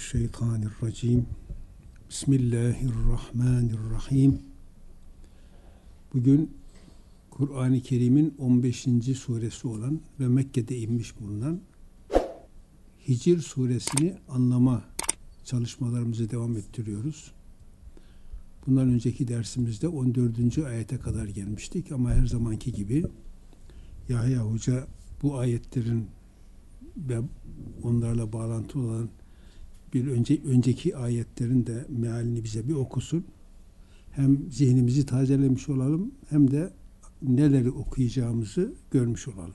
Euzubillahimineşşeytanirracim. Bismillahirrahmanirrahim. Bugün Kur'an-ı Kerim'in 15. suresi olan ve Mekke'de inmiş bulunan Hicr suresini anlama çalışmalarımızı devam ettiriyoruz. Bundan önceki dersimizde 14. ayete kadar gelmiştik ama her zamanki gibi Yahya Hoca bu ayetlerin ve onlarla bağlantılı olan bir önceki ayetlerin de mealini bize bir okusun. Hem zihnimizi tazelemiş olalım hem de neleri okuyacağımızı görmüş olalım.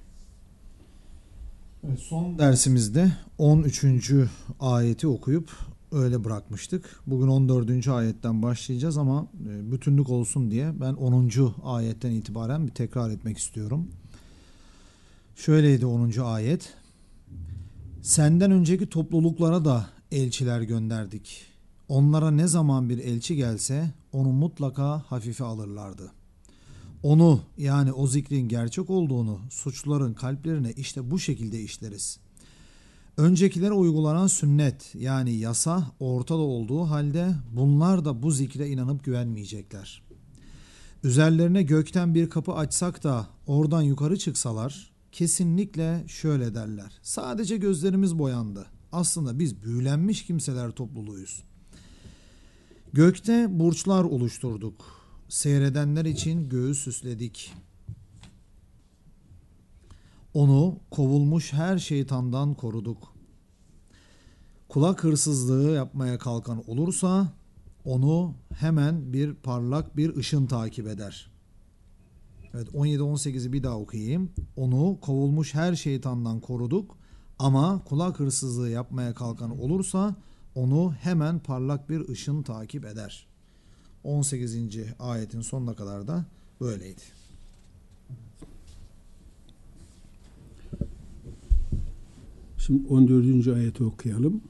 Evet, son dersimizde 13. ayeti okuyup öyle bırakmıştık. Bugün 14. ayetten başlayacağız ama bütünlük olsun diye ben 10. ayetten itibaren bir tekrar etmek istiyorum. Şöyleydi 10. ayet. Senden önceki topluluklara da elçiler gönderdik. Onlara ne zaman bir elçi gelse onu mutlaka hafife alırlardı. Onu, yani o zikrin gerçek olduğunu suçluların kalplerine işte bu şekilde işleriz. Öncekilere uygulanan sünnet, yani yasa ortada olduğu halde bunlar da bu zikre inanıp güvenmeyecekler. Üzerlerine gökten bir kapı açsak da oradan yukarı çıksalar kesinlikle şöyle derler: sadece gözlerimiz boyandı. Aslında biz büyülenmiş kimseler topluluğuyuz. Gökte burçlar oluşturduk. Seyredenler için göğü süsledik. Onu kovulmuş her şeytandan koruduk. Kulak hırsızlığı yapmaya kalkan olursa onu hemen bir parlak bir ışın takip eder. Evet, 17-18'i bir daha okuyayım. Onu kovulmuş her şeytandan koruduk ama kulak hırsızlığı yapmaya kalkan olursa onu hemen parlak bir ışın takip eder. 18. ayetin sonuna kadar da böyleydi. Şimdi 14. ayeti okuyalım.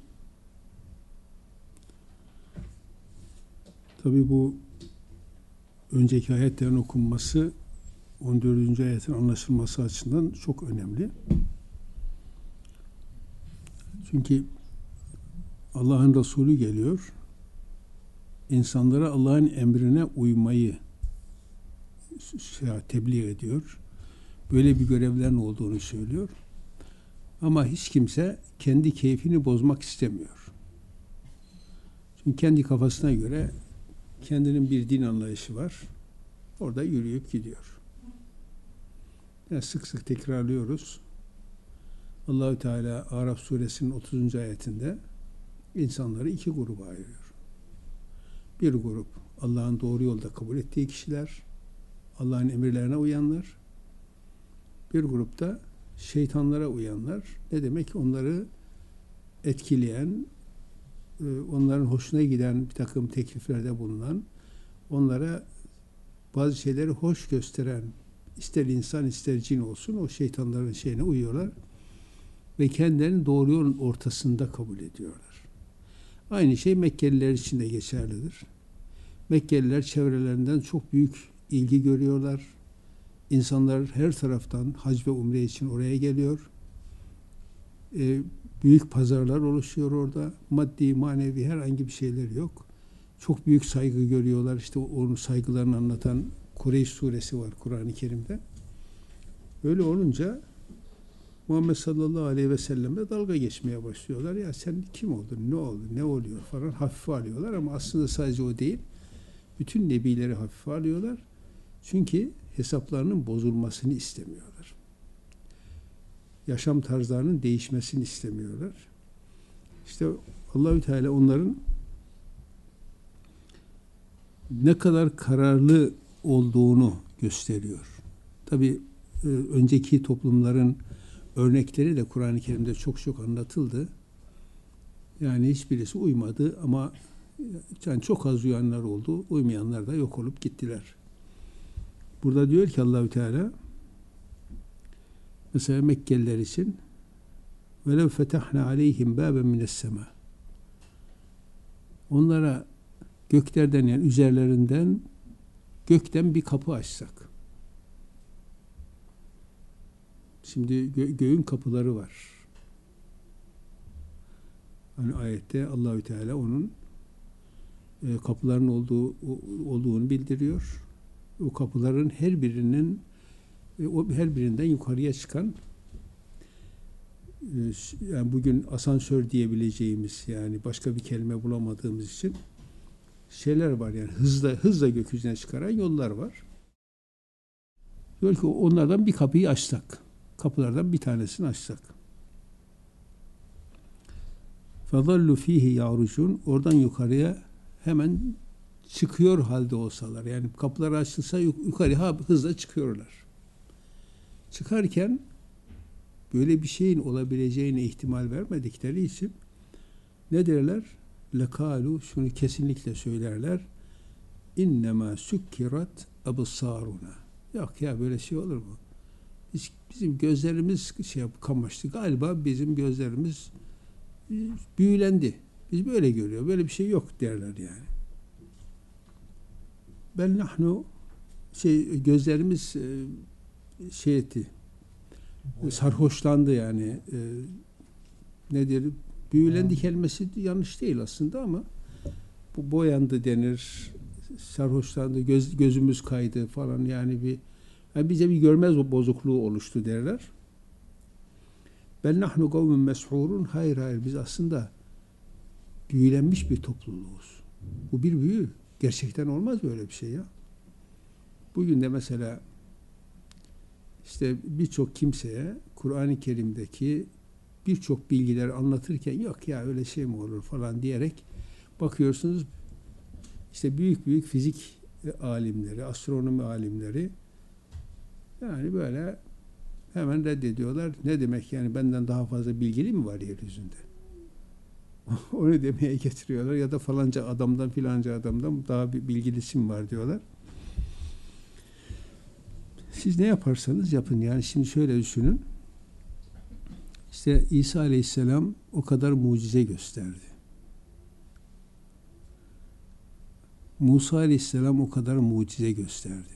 Tabii bu önceki ayetlerin okunması 14. ayetin anlaşılması açısından çok önemli. Çünkü Allah'ın Resulü geliyor, insanlara Allah'ın emrine uymayı tebliğ ediyor. Böyle bir görevlerin olduğunu söylüyor. Ama hiç kimse kendi keyfini bozmak istemiyor. Çünkü kendi kafasına göre kendinin bir din anlayışı var. Orada yürüyüp gidiyor. Yani sık sık tekrarlıyoruz. Allahü Teala Araf suresinin 30. ayetinde insanları iki gruba ayırıyor. Bir grup Allah'ın doğru yolda kabul ettiği kişiler, Allah'ın emirlerine uyanlar. Bir grupta şeytanlara uyanlar. Ne demek? Onları etkileyen, onların hoşuna giden bir takım tekliflerde bulunan, onlara bazı şeyleri hoş gösteren, ister insan ister cin olsun, o şeytanların şeyine uyuyorlar ve kendilerini doğru yolun ortasında kabul ediyorlar. Aynı şey Mekkeliler için de geçerlidir. Mekkeliler çevrelerinden çok büyük ilgi görüyorlar. İnsanlar her taraftan hac ve umre için oraya geliyor. Büyük pazarlar oluşuyor orada. Maddi, manevi herhangi bir şeyler yok. Çok büyük saygı görüyorlar. İşte onun saygılarını anlatan Kureyş suresi var Kur'an-ı Kerim'de. Böyle olunca Muhammed sallallahu aleyhi ve sellem'le dalga geçmeye başlıyorlar. Ya sen kim oldun, ne oldu, ne oluyor falan hafife alıyorlar ama aslında sadece o değil. Bütün nebileri hafife alıyorlar. Çünkü hesaplarının bozulmasını istemiyorlar. Yaşam tarzlarının değişmesini istemiyorlar. İşte Allahü Teala onların ne kadar kararlı olduğunu gösteriyor. Tabii önceki toplumların örnekleri de Kur'an-ı Kerim'de çok anlatıldı. Yani hiçbirisi uymadı ama yani çok az uyanlar oldu. Uymayanlar da yok olup gittiler. Burada diyor ki Allahü Teala mesela Mekkeliler için وَلَوْ فَتَحْنَا عَلَيْهِمْ بَابًا مِنَ السَّمَاءِ onlara göklerden yani üzerlerinden gökten bir kapı açsak. Şimdi göğün kapıları var. Hani ayette Allahü Teala onun kapıların olduğunu bildiriyor. O kapıların her birinden yukarıya çıkan, yani bugün asansör diyebileceğimiz, yani başka bir kelime bulamadığımız için şeyler var, yani hızla gökyüzüne çıkaran yollar var. Diyor ki onlardan bir kapıyı açsak, kapılardan bir tanesini açsak. فَظَلُّ ف۪يهِ يَعْرُجُونَ Oradan yukarıya hemen çıkıyor halde olsalar, yani kapılar açılsa yukarıya hızla çıkıyorlar. Çıkarken böyle bir şeyin olabileceğine ihtimal vermedikleri için ne derler? لَكَالُوا Şunu kesinlikle söylerler. اِنَّمَا سُكِّرَتْ أَبْصَارُنَا Yok ya, böyle şey olur mu? Bizim gözlerimiz kamaştı. Galiba bizim gözlerimiz büyülendi. Biz böyle görüyor. Böyle bir şey yok derler yani. Ben nahnu gözlerimiz etti. Sarhoşlandı yani. Nedir? Büyülendi kelimesi yanlış değil aslında ama bu boyandı denir. Sarhoşlandı, gözümüz kaydı falan, yani bize bir görmez bozukluğu oluştu derler. Ben nahnu kavmun meshurun hayır biz aslında büyülenmiş bir topluluğuz. Bu bir büyü. Gerçekten olmaz böyle bir şey ya. Bugün de mesela işte birçok kimseye Kur'an-ı Kerim'deki birçok bilgileri anlatırken yok ya öyle şey mi olur falan diyerek bakıyorsunuz, işte büyük fizik alimleri, astronomi alimleri yani böyle hemen reddediyorlar. Ne demek yani, benden daha fazla bilgili mi var yeryüzünde? Onu demeye getiriyorlar ya da falanca adamdan daha bir bilgilisi mi var diyorlar. Siz ne yaparsanız yapın, yani şimdi şöyle düşünün. İşte İsa Aleyhisselam o kadar mucize gösterdi. Musa Aleyhisselam o kadar mucize gösterdi.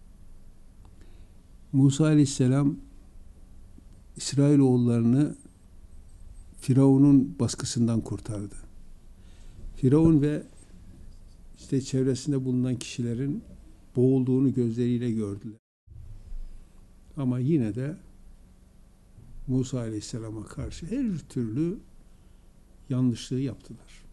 Musa Aleyhisselam İsrailoğullarını Firavun'un baskısından kurtardı. Firavun ve işte çevresinde bulunan kişilerin boğulduğunu gözleriyle gördüler. Ama yine de Musa Aleyhisselam'a karşı her türlü yanlışlığı yaptılar.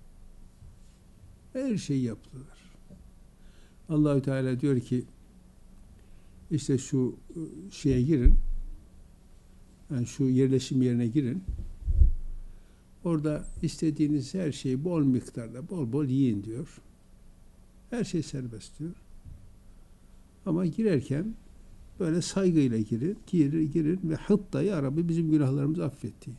Her şeyi yaptılar. Allahü Teala diyor ki işte şu şeye girin, yani şu yerleşim yerine girin. Orada istediğiniz her şeyi bol miktarda, bol yiyin diyor. Her şey serbest diyor. Ama girerken böyle saygıyla girin ve hatta ya Rabbi bizim günahlarımızı affetti.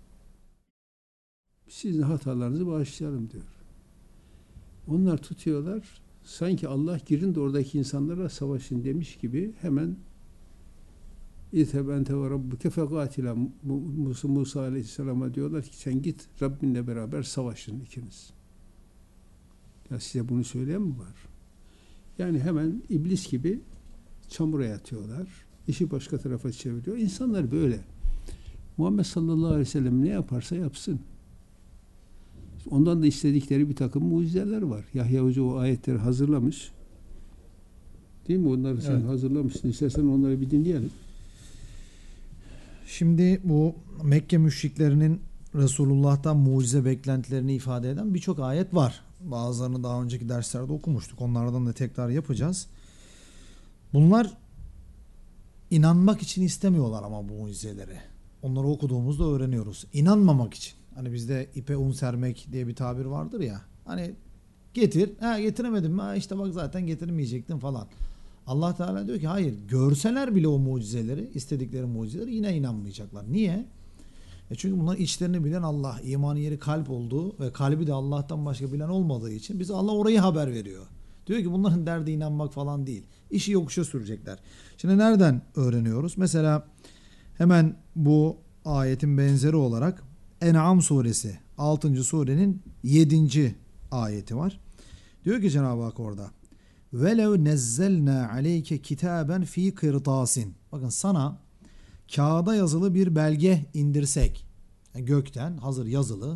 Sizin hatalarınızı bağışlayalım diyor. Onlar tutuyorlar. Sanki Allah girin de oradaki insanlara savaşın demiş gibi hemen İzheb ente ve rabbuke fekatila Musa Aleyhisselam'a diyorlar ki sen git Rabbinle beraber savaşın ikiniz. Ya size bunu söyleyen mi var? Yani hemen iblis gibi çamura yatıyorlar. İşi başka tarafa çeviriyor. İnsanlar böyle. Muhammed sallallahu aleyhi ve sellem ne yaparsa yapsın. Ondan da istedikleri bir takım mucizeler var. Yahya Hoca o ayetleri hazırlamış. Değil mi? Onları sen hazırlamışsın. İstersen onları bir dinleyelim. Şimdi bu Mekke müşriklerinin Resulullah'tan mucize beklentilerini ifade eden birçok ayet var. Bazılarını daha önceki derslerde okumuştuk. Onlardan da tekrar yapacağız. Bunlar inanmak için istemiyorlar ama bu mucizeleri. Onları okuduğumuzda öğreniyoruz. İnanmamak için. Hani bizde ipe un sermek diye bir tabir vardır ya. Hani getir. Getiremedim mi? İşte bak zaten getirmeyecektin falan. Allah Teala diyor ki hayır, görseler bile o mucizeleri, istedikleri mucizeleri yine inanmayacaklar. Niye? Çünkü bunlar içlerini bilen Allah, imanın yeri kalp olduğu ve kalbi de Allah'tan başka bilen olmadığı için bize Allah orayı haber veriyor. Diyor ki bunların derdi inanmak falan değil. İşi yokuşa sürecekler. Şimdi nereden öğreniyoruz? Mesela hemen bu ayetin benzeri olarak En'am suresi 6. surenin 7. ayeti var. Diyor ki Cenab-ı Hak orada وَلَوْ نَزَّلْنَا عَلَيْكَ كِتَابًا ف۪ي قِرْطَاسٍ Bakın sana kağıda yazılı bir belge indirsek, yani gökten hazır yazılı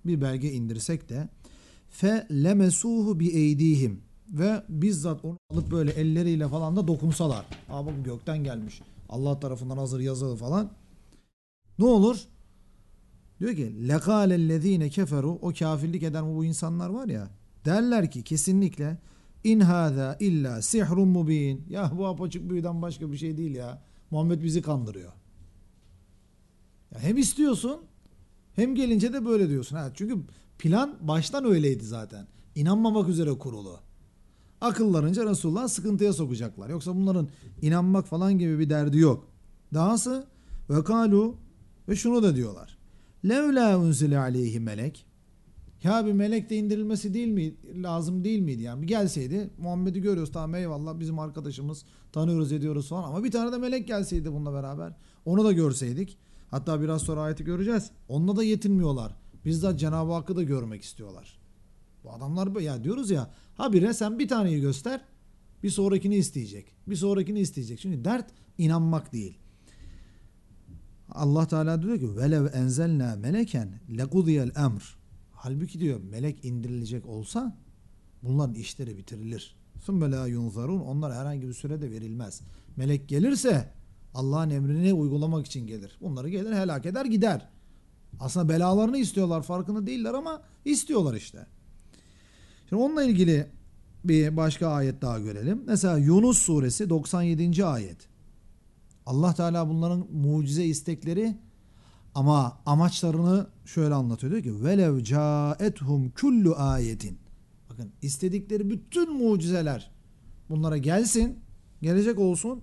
bir belge indirsek de fe lemesuhu bi eydihim ve bizzat onu alıp böyle elleriyle falan da dokunsalar. Aa bak gökten gelmiş. Allah tarafından hazır yazılı falan. Ne olur? Diyor ki lekâlellezîne keferu, o kafirlik eden bu insanlar var ya, derler ki kesinlikle in hâzâ illa sihrun mubîn. Ya bu apaçık büyüden başka bir şey değil ya. Muhammed bizi kandırıyor. Ya hem istiyorsun hem gelince de böyle diyorsun. Ha, çünkü plan baştan öyleydi zaten. İnanmamak üzere kurulu. Akıllarınca Resulullah sıkıntıya sokacaklar. Yoksa bunların inanmak falan gibi bir derdi yok. Dahası ve kalu, ve şunu da diyorlar. Levla unzile aleyhi melek. Ya bir melek de indirilmesi değil mi, lazım değil miydi? Yani bir gelseydi, Muhammed'i görüyoruz tamam eyvallah bizim arkadaşımız, tanıyoruz ediyoruz falan, ama bir tane de melek gelseydi bununla beraber, onu da görseydik. Hatta biraz sonra ayeti göreceğiz. Onunla da yetinmiyorlar. Bizzat Cenab-ı Hakk'ı da görmek istiyorlar. Bu adamlar ya, diyoruz ya, habire sen bir taneyi göster, bir sonrakini isteyecek. Bir sonrakini isteyecek. Çünkü dert inanmak değil. Allah Teala diyor ki velev enzelna meleken lekudiyel emr. Halbuki diyor melek indirilecek olsa bunların işleri bitirilir. Sümme la yunzarun. Onlar herhangi bir sürede verilmez. Melek gelirse Allah'ın emrini uygulamak için gelir. Bunları gelir helak eder gider. Aslında belalarını istiyorlar, farkında değiller ama istiyorlar işte. Şimdi onunla ilgili bir başka ayet daha görelim. Mesela Yunus suresi 97. ayet. Allah Teala bunların mucize istekleri ama amaçlarını şöyle anlatıyor. Diyor ki velev caethum kullu ayetin. Bakın istedikleri bütün mucizeler bunlara gelsin, gelecek olsun.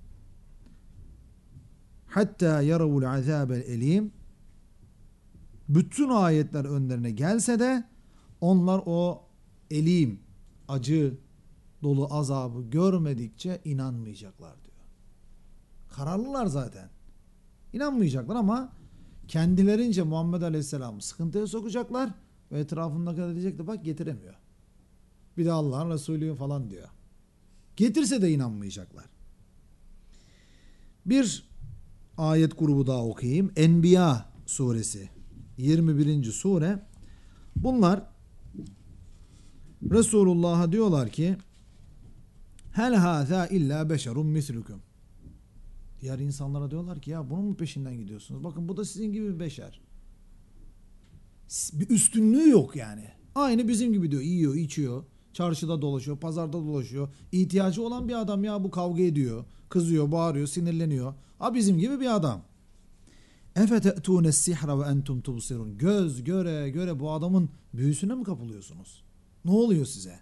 Hatta yaravul azabel elim. Bütün ayetler önlerine gelse de onlar o elim, acı dolu azabı görmedikçe inanmayacaklar diyor. Kararlılar zaten. İnanmayacaklar ama kendilerince Muhammed Aleyhisselam'ı sıkıntıya sokacaklar ve etrafındakiler diyecekler bak getiremiyor. Bir de Allah'ın Resulü falan diyor. Getirse de inanmayacaklar. Bir ayet grubu daha okuyayım. Enbiya suresi 21. sure. Bunlar Resulullah'a diyorlar ki hel hâzâ illa beşerun mislukum. Diğer insanlara diyorlar ki ya bunun mu peşinden gidiyorsunuz? Bakın bu da sizin gibi bir beşer. Bir üstünlüğü yok yani. Aynı bizim gibi diyor. Yiyor, içiyor. Çarşıda dolaşıyor, pazarda dolaşıyor. İhtiyacı olan bir adam ya, bu kavga ediyor. Kızıyor, bağırıyor, sinirleniyor. Ha bizim gibi bir adam. Efete'tûnes sihra ve entum tubsirun. Göz göre göre bu adamın büyüsüne mi kapılıyorsunuz? Ne oluyor size?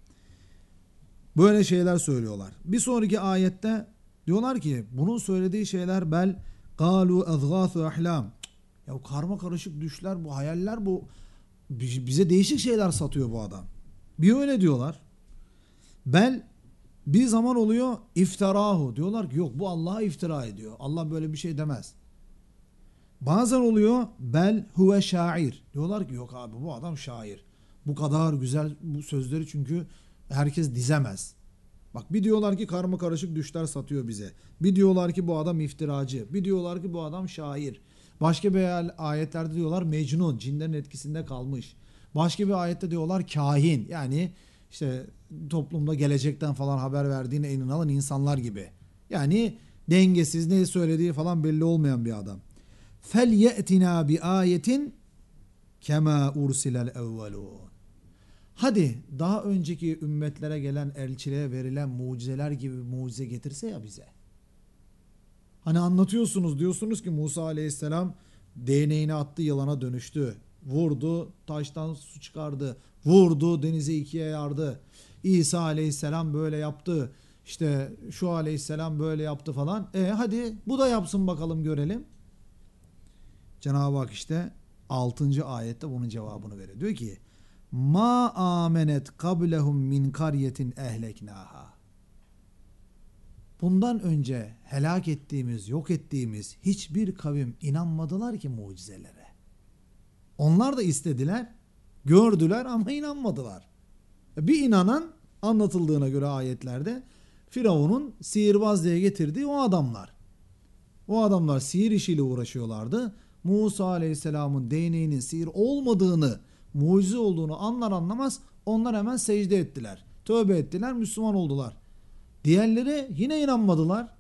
Böyle şeyler söylüyorlar. Bir sonraki ayette diyorlar ki bunun söylediği şeyler bel galu azgâsu ahlam. Ya karma karışık düşler, bu hayaller, bu bize değişik şeyler satıyor bu adam. Bir öyle diyorlar. Bel bir zaman oluyor iftirahu. Diyorlar ki yok bu Allah'a iftira ediyor. Allah böyle bir şey demez. Bazen oluyor bel huve şair. Diyorlar ki yok abi bu adam şair. Bu kadar güzel bu sözleri çünkü herkes dizemez. Bak bir diyorlar ki karma karışık düşler satıyor bize. Bir diyorlar ki bu adam iftiracı. Bir diyorlar ki bu adam şair. Başka bir ayetlerde diyorlar mecnun, cinlerin etkisinde kalmış. Başka bir ayette diyorlar kahin. Yani işte toplumda gelecekten falan haber verdiğine inanılan insanlar gibi. Yani dengesiz, ne söylediği falan belli olmayan bir adam. Fel ye'tina bi ayetin kema ursilel evvelun. Hadi daha önceki ümmetlere gelen elçilere verilen mucizeler gibi mucize getirse ya bize. Hani anlatıyorsunuz, diyorsunuz ki Musa Aleyhisselam değneğini attı, yılana dönüştü. Vurdu, taştan su çıkardı. Vurdu, denizi ikiye yardı. İsa Aleyhisselam böyle yaptı. İşte şu Aleyhisselam böyle yaptı falan. Hadi bu da yapsın bakalım görelim. Cenab-ı Hak işte 6. ayette bunun cevabını veriyor. Diyor ki ma amenet kablehum min karyetin ehleknaha. Bundan önce helak ettiğimiz, yok ettiğimiz hiçbir kavim inanmadılar ki mucizelere. Onlar da istediler, gördüler ama inanmadılar. Bir inanan, anlatıldığına göre ayetlerde, Firavun'un sihirbaz diye getirdiği o adamlar. O adamlar sihir işiyle uğraşıyorlardı. Musa Aleyhisselam'ın değneğinin sihir olmadığını, mucize olduğunu anlar anlamaz onlar hemen secde ettiler. Tövbe ettiler, Müslüman oldular. Diğerleri yine inanmadılar.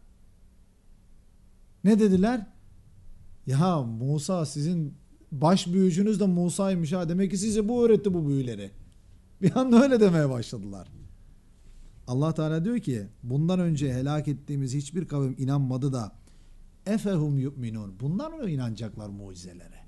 Ne dediler? Ya Musa sizin baş büyücünüz de Musa'ymış ha. Demek ki size bu öğretti bu büyüleri. Bir anda öyle demeye başladılar. Allah Teala diyor ki bundan önce helak ettiğimiz hiçbir kavim inanmadı da efehum yu'minun. Bunlar mı inanacaklar mucizelere?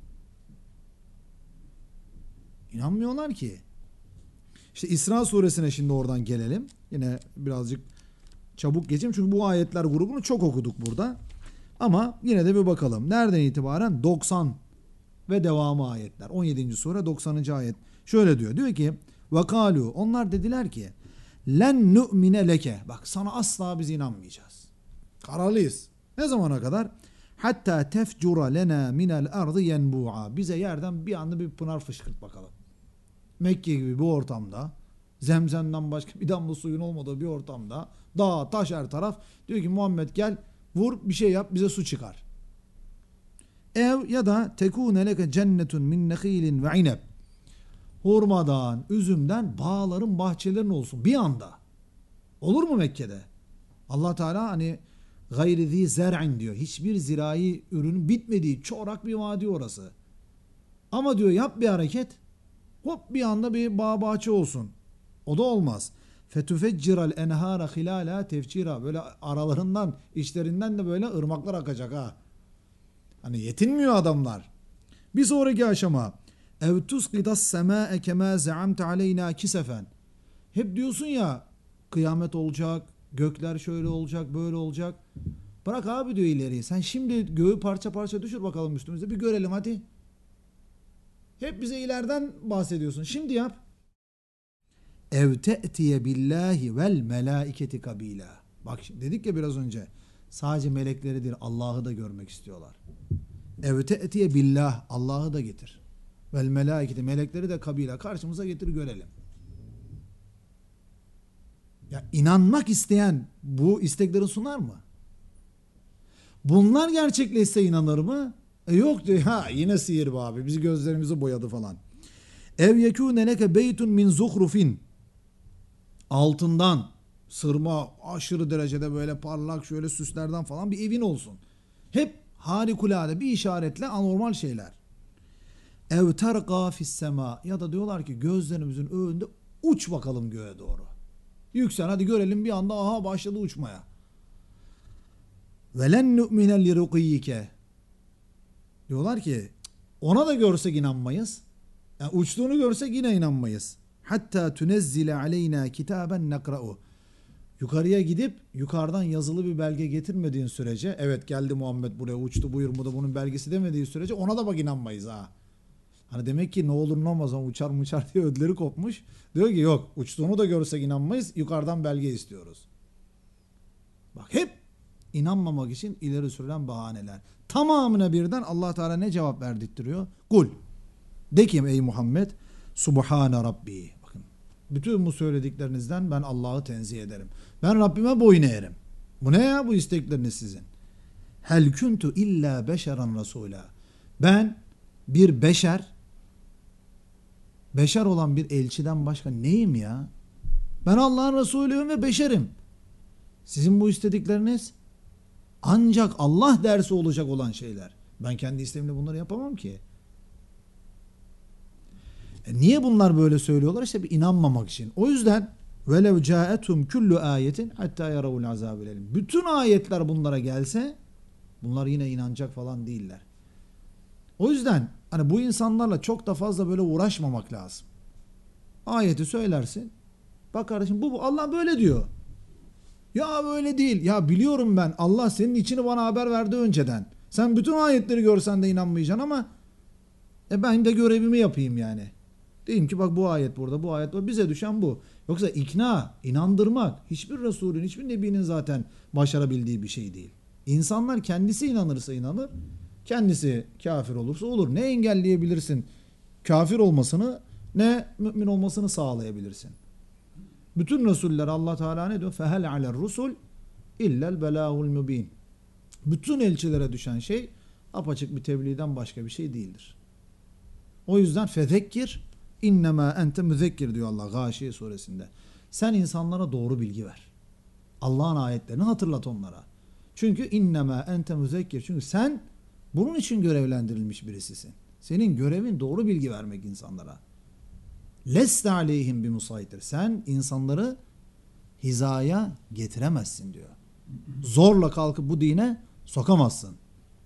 İnanmıyorlar ki. İşte İsra suresine şimdi oradan gelelim. Yine birazcık çabuk geçeyim çünkü bu ayetler grubunu çok okuduk burada. Ama yine de bir bakalım. Nereden itibaren? 90 ve devamı ayetler. 17. sure 90. ayet. Şöyle diyor. Diyor ki وَقَالُوا onlar dediler ki لَنْ نُؤْمِنَ leke. Bak sana asla biz inanmayacağız. Kararlıyız. Ne zamana kadar? Hatta tefcura lena minel ardı yenbu'a. Bize yerden bir anda bir pınar fışkırt bakalım. Mekke gibi bir ortamda, Zemzem'den başka bir damla suyun olmadığı bir ortamda, dağ, taş her taraf. Diyor ki Muhammed gel vur bir şey yap bize su çıkar. Ev ya da tekune leke cennetun min nekhilin ve ineb. Hurmadan, üzümden bağların, bahçelerin olsun bir anda. Olur mu Mekke'de? Allah Teala hani gayri zi zer'in diyor. Hiçbir zirai ürünün bitmediği çorak bir vadi orası. Ama diyor yap bir hareket. Hop bir anda bir bağ bahçe olsun. O da olmaz. Fetufecciral enhara hilala tefcira. Böyle aralarından, içlerinden de böyle ırmaklar akacak ha. Hani yetinmiyor adamlar. Bir sonraki aşama. Ev tusqitas semâe kemâ ze'amte aleyna kisefen. Hep diyorsun ya kıyamet olacak, gökler şöyle olacak, böyle olacak. Bırak abi diyor ileriyi. Sen şimdi göğü parça parça düşür bakalım üstümüze. Bir görelim hadi. Hep bize ileriden bahsediyorsun. Şimdi yap. Ev te'tiye billahi vel melaiketi kabila. Bak dedik ya biraz önce. Sadece melekleri değil Allah'ı da görmek istiyorlar. Ev te'tiye billah. Allah'ı da getir. Vel melaiketi. Melekleri de kabila. Karşımıza getir görelim. Ya inanmak isteyen bu istekleri sunar mı? Bunlar gerçekleşse inanır mı? Yok diyor. Ha yine sihir be abi. Bizi gözlerimizi boyadı falan. Ev yekûne leke beytun min zuhrufin. Altından sırma aşırı derecede böyle parlak şöyle süslerden falan bir evin olsun. Hep harikulade bir işaretle anormal şeyler. Ev terqa fis sema. Ya da diyorlar ki gözlerimizin önünde uç bakalım göğe doğru. Yüksel hadi görelim bir anda aha başladı uçmaya. Velen nu'mine li ruqiyike. Diyorlar ki ona da görsek inanmayız. Yani uçtuğunu görsek yine inanmayız. Hatta tunezzile aleyna kitaben nekra'u. Yukarıya gidip yukarıdan yazılı bir belge getirmediğin sürece evet geldi Muhammed buraya uçtu buyur mu da bunun belgesi demediği sürece ona da bak inanmayız ha. Hani demek ki ne olur ne olmaz uçar mıçar diye ödleri kopmuş. Diyor ki yok uçtuğunu da görsek inanmayız yukarıdan belge istiyoruz. Bak hep inanmamak için ileri sürülen bahaneler. Tamamına birden Allah Teala ne cevap verdirtiyor? Kul. De ki ey Muhammed Subhane Rabbi. Bakın bütün bu söylediklerinizden ben Allah'ı tenzih ederim. Ben Rabbime boyun eğerim. Bu ne ya bu istekleriniz sizin? Hel kuntu illa beşeran rasula. Ben bir beşer olan bir elçiden başka neyim ya? Ben Allah'ın Resulüyüm ve beşerim. Sizin bu istedikleriniz ancak Allah dersi olacak olan şeyler. Ben kendi isteğimle bunları yapamam ki. Niye bunlar böyle söylüyorlar? İşte bir inanmamak için. O yüzden velev caetum kullu ayetin hatta yaravul azabul elim. Bütün ayetler bunlara gelse bunlar yine inanacak falan değiller. O yüzden hani bu insanlarla çok da fazla böyle uğraşmamak lazım. Ayeti söylersin. Bak kardeşim bu Allah böyle diyor. Ya böyle değil. Ya biliyorum ben. Allah senin içini bana haber verdi önceden. Sen bütün ayetleri görsen de inanmayacaksın ama ben de görevimi yapayım yani. Diyeyim ki bak bu ayet burada, bu ayet burada. Bize düşen bu. Yoksa ikna, inandırmak hiçbir Resulün, hiçbir Nebinin zaten başarabildiği bir şey değil. İnsanlar kendisi inanırsa inanır. Kendisi kafir olursa olur. Ne engelleyebilirsin? Kafir olmasını ne mümin olmasını sağlayabilirsin. Bütün Resuller Allah Teala ne diyor? Fehel aler rusul illel belâhul mübin. Bütün elçilere düşen şey apaçık bir tebliğden başka bir şey değildir. O yüzden fezekkir innema ente müzekkir diyor Allah Gâşiye suresinde. Sen insanlara doğru bilgi ver. Allah'ın ayetlerini hatırlat onlara. Çünkü innema ente müzekkir. Çünkü sen bunun için görevlendirilmiş birisisin. Senin görevin doğru bilgi vermek insanlara. Leste aleyhim bimusaytir. Sen insanları hizaya getiremezsin diyor. Zorla kalkıp bu dine sokamazsın.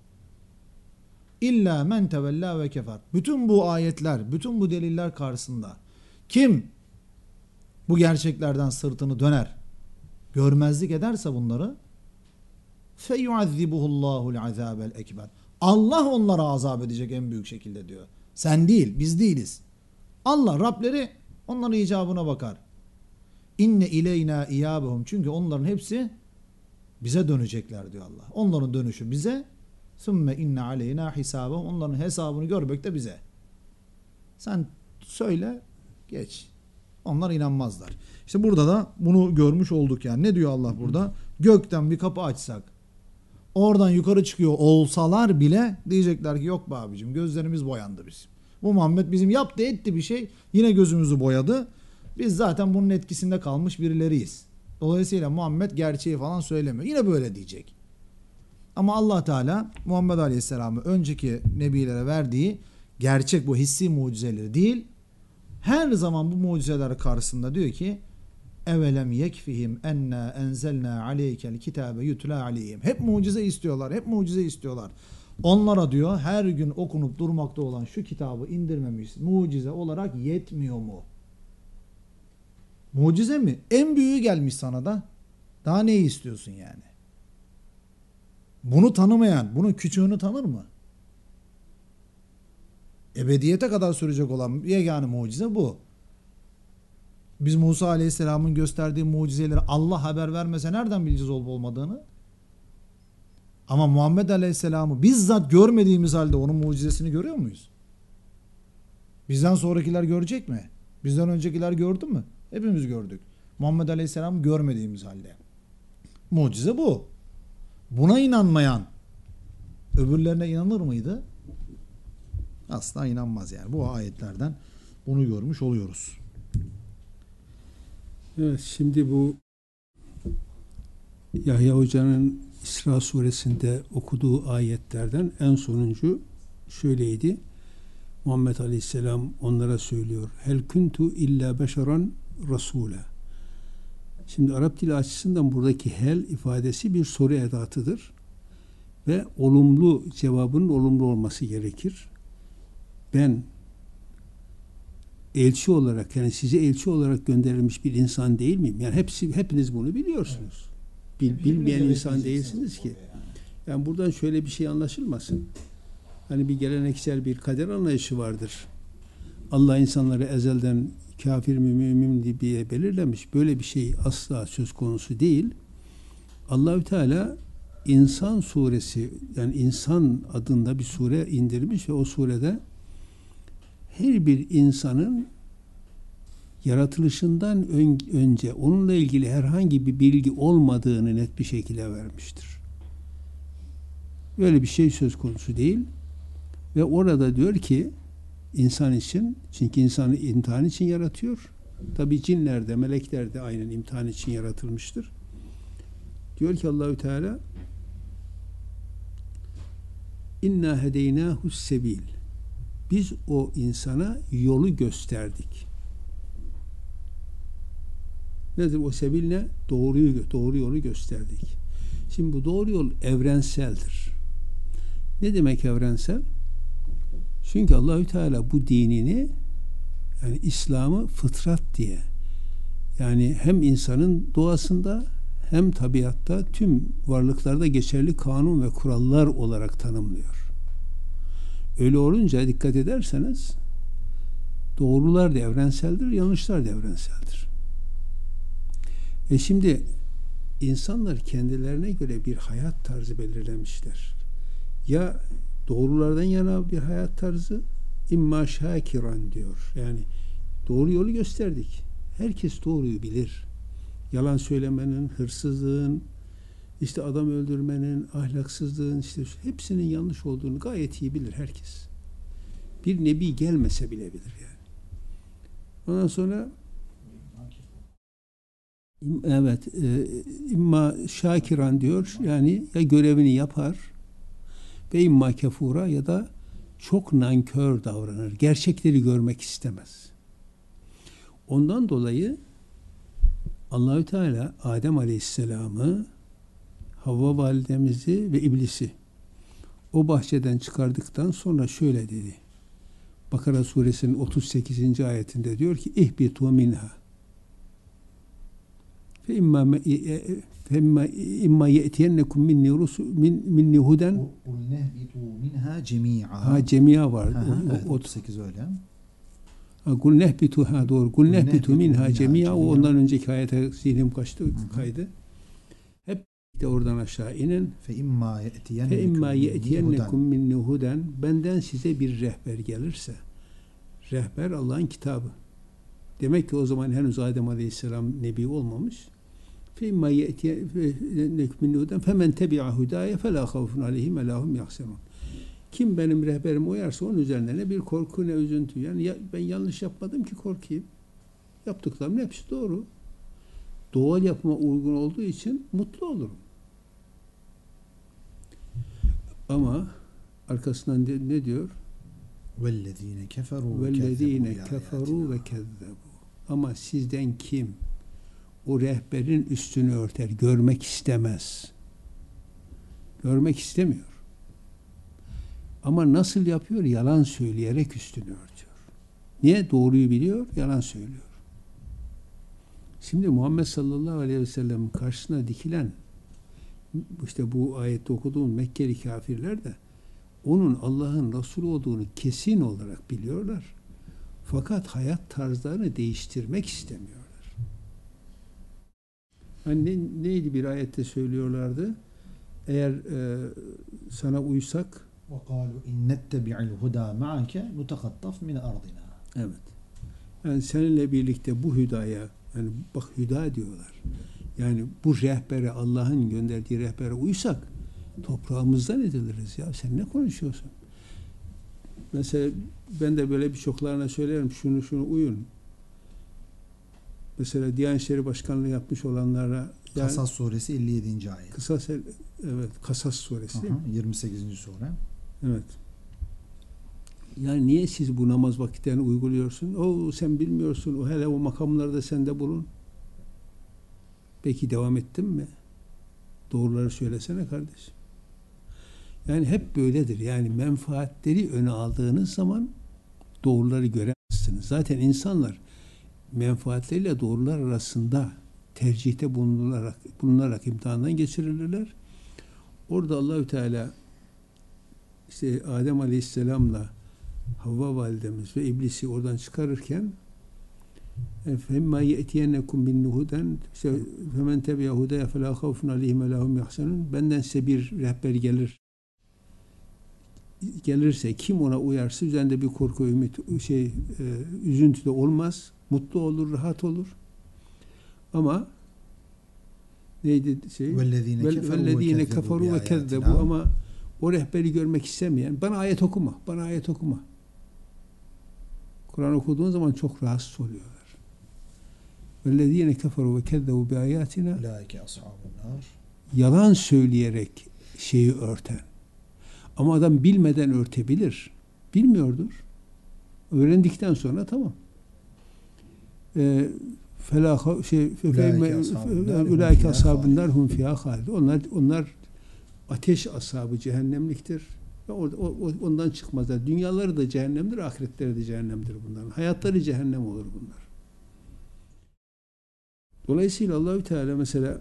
İlla men tevella ve kefer. Bütün bu ayetler, bütün bu deliller karşısında kim bu gerçeklerden sırtını döner, görmezlik ederse bunları feyuazzibuhullahul azabel ekber. Allah onlara azap edecek en büyük şekilde diyor. Sen değil, biz değiliz. Allah Rableri onların icabına bakar. İnne ileyna iyabehum. Çünkü onların hepsi bize dönecekler diyor Allah. Onların dönüşü bize. Sümme inne aleyna hisabehum. Onların hesabını görmek de bize. Sen söyle, geç. Onlar inanmazlar. İşte burada da bunu görmüş olduk yani. Ne diyor Allah burada? Gökten bir kapı açsak, oradan yukarı çıkıyor olsalar bile diyecekler ki yok be abicim, gözlerimiz boyandı bizim. Bu Muhammed bizim yaptı etti bir şey, yine gözümüzü boyadı. Biz zaten bunun etkisinde kalmış birileriyiz. Dolayısıyla Muhammed gerçeği falan söylemiyor. Yine böyle diyecek. Ama Allah Teala Muhammed Aleyhisselam'ı önceki nebilere verdiği gerçek bu hissi mucizeleri değil, her zaman bu mucizeler karşısında diyor ki evelem yekfihim enna enzelna aleykel kitabe yutla aleyhim. Hep mucize istiyorlar, hep mucize istiyorlar. Onlara diyor her gün okunup durmakta olan şu kitabı indirmemiz mucize olarak yetmiyor mu? Mucize mi? En büyüğü gelmiş sana da. Daha neyi istiyorsun yani? Bunu tanımayan, bunun küçüğünü tanır mı? Ebediyete kadar sürecek olan yegane mucize bu. Biz Musa Aleyhisselam'ın gösterdiği mucizeleri Allah haber vermese nereden bileceğiz olup olmadığını? Ama Muhammed Aleyhisselam'ı bizzat görmediğimiz halde onun mucizesini görüyor muyuz? Bizden sonrakiler görecek mi? Bizden öncekiler gördü mü? Hepimiz gördük. Muhammed Aleyhisselam'ı görmediğimiz halde. Mucize bu. Buna inanmayan öbürlerine inanır mıydı? Asla inanmaz yani. Bu ayetlerden bunu görmüş oluyoruz. Evet, şimdi bu Yahya Hoca'nın İsra suresinde okuduğu ayetlerden en sonuncu şöyleydi. Muhammed Aleyhisselam onlara söylüyor. Hel kuntu illa beşeran rasule. Şimdi Arap dili açısından buradaki hel ifadesi bir soru edatıdır. Ve olumlu cevabının olumlu olması gerekir. Ben elçi olarak, yani size elçi olarak gönderilmiş bir insan değil miyim? Yani hepiniz bunu biliyorsunuz. Bilmeyen insan değilsiniz ki. Yani buradan şöyle bir şey anlaşılmasın. Hani bir geleneksel bir kader anlayışı vardır. Allah insanları ezelden kafir mi mümin diye belirlemiş. Böyle bir şey asla söz konusu değil. Allahü Teala İnsan suresi, yani insan adında bir sure indirmiş ve o surede her bir insanın yaratılışından önce onunla ilgili herhangi bir bilgi olmadığını net bir şekilde vermiştir. Böyle bir şey söz konusu değil. Ve orada diyor ki insan için, çünkü insanı imtihan için yaratıyor. Tabi cinler de, melekler de aynen imtihan için yaratılmıştır. Diyor ki Allahü Teala İnna hedeynahu sebil. Biz o insana yolu gösterdik. Nedir o sebil ne? Doğru yolu gösterdik. Şimdi bu doğru yol evrenseldir. Ne demek evrensel? Çünkü Allahü Teala bu dinini, yani İslam'ı fıtrat diye, yani hem insanın doğasında hem tabiatta tüm varlıklarda geçerli kanun ve kurallar olarak tanımlıyor. Öyle olunca dikkat ederseniz doğrular da evrenseldir, yanlışlar da evrenseldir. Şimdi insanlar kendilerine göre bir hayat tarzı belirlemişler. Ya doğrulardan yana bir hayat tarzı, imma şakiran diyor. Yani doğru yolu gösterdik. Herkes doğruyu bilir. Yalan söylemenin, hırsızlığın, işte adam öldürmenin, ahlaksızlığın, işte hepsinin yanlış olduğunu gayet iyi bilir herkes. Bir nebi gelmese bile bilir yani. Ondan sonra evet, imma şakiran diyor, yani ya görevini yapar ve imma kefura, ya da çok nankör davranır. Gerçekleri görmek istemez. Ondan dolayı Allahü Teala Adem Aleyhisselam'ı, Havva validemizi ve iblisi o bahçeden çıkardıktan sonra şöyle dedi. Bakara suresinin 38. ayetinde diyor ki ihbitu minha fe imma ye'tiyennekum minni huden. Kul nehbitu minha cemi'a. Ha, cemia var. Evet, 38 öyle. Kul nehbitu, ha doğru. Kul nehbitu minha cemia. O ondan önceki ayete zihnim kaydı. Hep de oradan aşağı inin. Fe imma ye'tiyennekum minni huden. Benden size bir rehber gelirse. Rehber Allah'ın kitabı. Demek ki o zaman henüz Adem Aleyhisselam nebi olmamış. فَاِمَّا يَأْتِيَنَّكُمْ مِنْ هُدًى فَمَنْ تَبِعَ هُدَايَ فَلَا خَوْفٌ عَلَيْهِمْ وَلَا هُمْ يَحْزَنُونَ. Kim benim rehberime uyarsa onun üzerine ne bir korku ne üzüntü. Yani ben yanlış yapmadım ki korkayım. Yaptıklarımın hepsi doğru. Doğal yapıma uygun olduğu için mutlu olurum. Ama arkasından ne diyor? وَالَّذ۪ينَ كَفَرُوا ve kezzebu. Ama sizden kim o rehberin üstünü örter, görmek istemez. Görmek istemiyor. Ama nasıl yapıyor? Yalan söyleyerek üstünü örtüyor. Niye? Doğruyu biliyor, yalan söylüyor. Şimdi Muhammed sallallahu aleyhi ve sellem'in karşısına dikilen, işte bu ayette okuduğum Mekkeli kafirler de onun Allah'ın Resulü olduğunu kesin olarak biliyorlar. Fakat hayat tarzlarını değiştirmek istemiyorlar. Hani neydi bir ayette söylüyorlardı? Eğer sana uysak, وَقَالُوا اِنْ نَتَّبِعِ الْهُدَى مَعَكَ نُتَخَطَّفْ مِنْ أَرْضِنَا. evet. Yani seninle birlikte bu hüdaya, yani bak hüda diyorlar. Yani bu rehbere, Allah'ın gönderdiği rehbere uysak toprağımızdan ediliriz ya. Sen ne konuşuyorsun? Mesela ben de böyle birçoklarına söylerim, şunu uyun. Mesela Diyanet İşleri Başkanlığı yapmış olanlara, yani, Kasas suresi 57. ayet. Kasas suresi. 28. sure. Evet. Yani niye siz bu namaz vakitlerini uyguluyorsun? Sen bilmiyorsun. Hele o makamlarda sen de bulun. Peki devam ettin mi? Doğruları söylesene kardeşim. Yani hep böyledir. Yani menfaatleri öne aldığınız zaman doğruları göremezsiniz. Zaten insanlar menfaatleriyle doğrular arasında tercihte bulunarak imtihandan geçirilirler. Orada Allahü Teala işte Adem Aleyhisselam'la Havva validemiz ve iblisi oradan çıkarırken فَاِمَّا يَأْتِيَنَّكُمْ بِالنُّهُدًا فَمَنْ تَبِعَ هُدَيَ فَلَا خَوْفٌ عَلَيْهِمْ وَلَا هُمْ يَحْزَنُونَ. Benden size bir rehber gelirse, kim ona uyarsa üzerinde bir korku, ümit, üzüntü de olmaz. Mutlu olur, rahat olur. Ama neydi وَالَّذ۪ينَ كَفَرُوا وَكَذَّبُوا. Ama o rehberi görmek istemeyen, bana ayet okuma. Kur'an okuduğun zaman çok rahatsız oluyorlar. وَالَّذ۪ينَ كَفَرُوا وَكَذَّبُوا بِآيَاتِنَا. Ulaike ashabun nar. Yalan söyleyerek şeyi örten. Ama adam bilmeden örtebilir. Bilmiyordur. Öğrendikten sonra tamam. Ulaike ashabun nar hum fiha halidun. Onlar ateş ashabı, cehennemliktir. Ve ondan çıkmazlar. Dünyaları da cehennemdir, ahiretleri de cehennemdir bunların. Hayatları cehennem olur bunlar. Dolayısıyla Allahü Teala mesela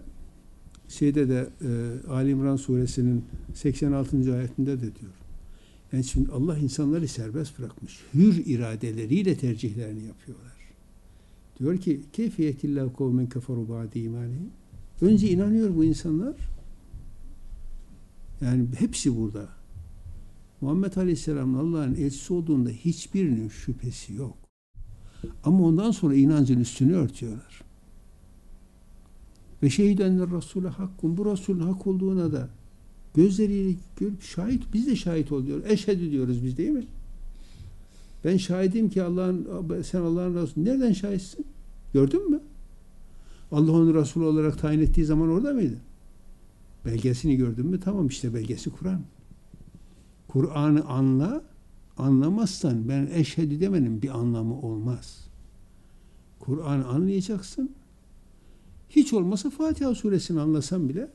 Ali İmran suresinin 86. ayetinde de diyor. Yani şimdi Allah insanları serbest bırakmış. Hür iradeleriyle tercihlerini yapıyorlar. Diyor ki keyfiyetillahu kavmen keferu ba'de imanihim. Önce inanıyor bu insanlar. Yani hepsi burada. Muhammed Aleyhisselam'ın Allah'ın elçisi olduğunda hiçbirinin şüphesi yok. Ama ondan sonra inancın üstünü örtüyorlar. Ve şehiden Resulü hakkun. Bu Resulün hak olduğuna da gözleriyle görüp şahit, biz de şahit oluyoruz. Eşhedü diyoruz biz, değil mi? Ben şahidim ki sen Allah'ın Resulü. Nereden şahitsin? Gördün mü? Allah onu Resulü olarak tayin ettiği zaman orada mıydı? Belgesini gördün mü? Tamam, işte belgesi Kur'an. Kur'an'ı anlamazsan ben eşhedü demenin bir anlamı olmaz. Kur'an'ı anlayacaksın. Hiç olmasa Fatiha suresini anlasan bile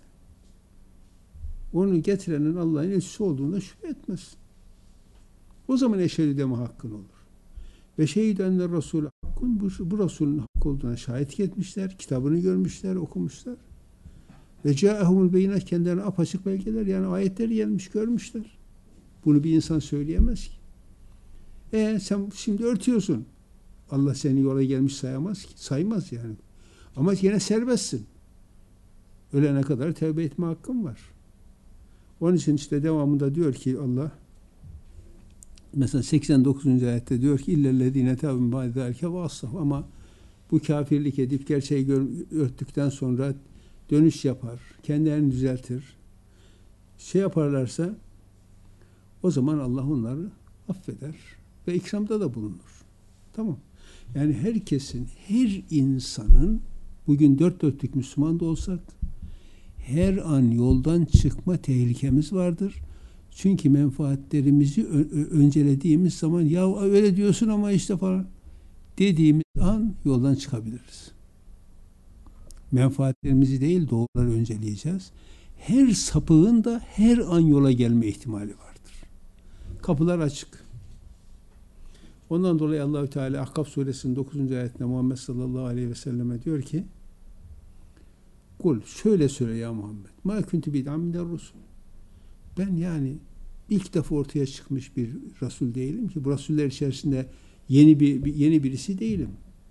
onu getirenin Allah'ın elçisi olduğuna şüphe etmezsin. O zaman eşhedü deme hakkın olur. Ve şehiden Resulü hakkın, bu Resulün hak olduğuna şahitlik etmişler, kitabını görmüşler, okumuşlar. Ve câehumul beyinat, kendilerine apaçık belgeler, yani ayetleri gelmiş, görmüşler. Bunu bir insan söyleyemez ki. Sen şimdi örtüyorsun. Allah seni yola gelmiş sayamaz ki. Saymaz yani. Ama yine serbestsin. Ölene kadar tevbe etme hakkın var. Onun için işte devamında diyor ki Allah, mesela 89. ayette diyor ki illellezine tevbun ba'de ve aslah, ama bu kafirlik edip gerçeği örttükten sonra dönüş yapar, kendilerini düzeltir, yaparlarsa o zaman Allah onları affeder ve ikramda da bulunur. Tamam. Yani herkesin, her insanın, bugün dört dörtlük Müslüman da olsak, her an yoldan çıkma tehlikemiz vardır. Çünkü menfaatlerimizi öncelediğimiz zaman, ya öyle diyorsun ama işte falan dediğimiz an yoldan çıkabiliriz. Menfaatlerimizi değil, doğruları önceleyeceğiz. Her sapığın da her an yola gelme ihtimali vardır. Kapılar açık. Ondan dolayı Allahü Teala Ahkaf suresinin 9. ayetinde Muhammed sallallahu aleyhi ve selleme diyor ki, kul, şöyle söyle ya Muhammed, ma kuntu bid'an miner rusul. Ben yani ilk defa ortaya çıkmış bir Resul değilim ki, bu Resuller içerisinde yeni birisi değilim.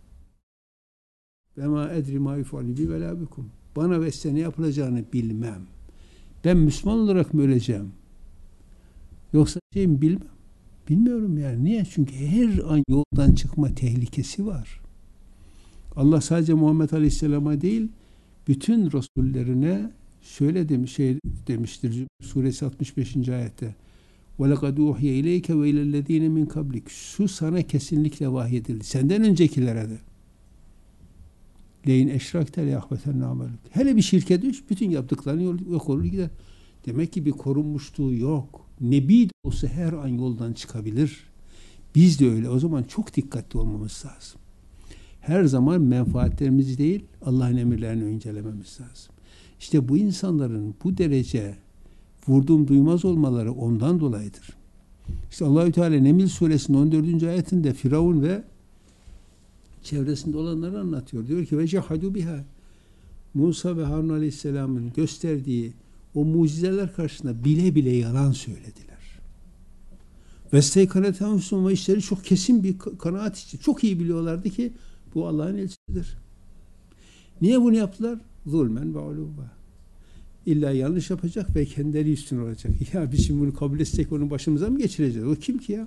Ve ma edri ma yuf'alu bi ve la bikum. Bana ve size ne yapılacağını bilmem. Ben Müslüman olarak mı öleceğim? Yoksa mi bilmem. Bilmiyorum yani. Niye? Çünkü her an yoldan çıkma tehlikesi var. Allah sadece Muhammed Aleyhisselam'a değil, bütün Resullerine şöyle demiştir. Zümer suresi 65. ayette. وَلَقَدْ اُوحِيَ اِلَيْكَ وَاِلَى الَّذ۪ينَ مِنْ قَبْلِكَ. Şu sana kesinlikle vahyedildi. Senden öncekilere de. لَاِنْ اَشْرَكْتَ لَيَحْبَتَنَّ عَمَلُكَ. Hele bir şirke düş, bütün yaptıkların yok olur gider. Demek ki bir korunmuşluğu yok. Nebi de olsa her an yoldan çıkabilir. Biz de öyle. O zaman çok dikkatli olmamız lazım. Her zaman menfaatlerimizi değil, Allah'ın emirlerini öncelememiz lazım. İşte bu insanların bu derece vurduğum duymaz olmaları ondan dolayıdır. İşte Allahü Teala Neml suresinin 14. ayetinde Firavun ve çevresinde olanları anlatıyor. Diyor ki ve cehadu biha. Musa ve Harun Aleyhisselam'ın gösterdiği o mucizeler karşısında bile bile yalan söylediler. Vesteykanet anfusum, ve işleri çok kesin bir kanaat içi. Çok iyi biliyorlardı ki bu Allah'ın elçisidir. Niye bunu yaptılar? Zulmen ve uluva. İlla yanlış yapacak ve kendileri üstün olacak. Ya biz şimdi bunu kabul etsek onu başımıza mı geçireceğiz? O kim ki ya?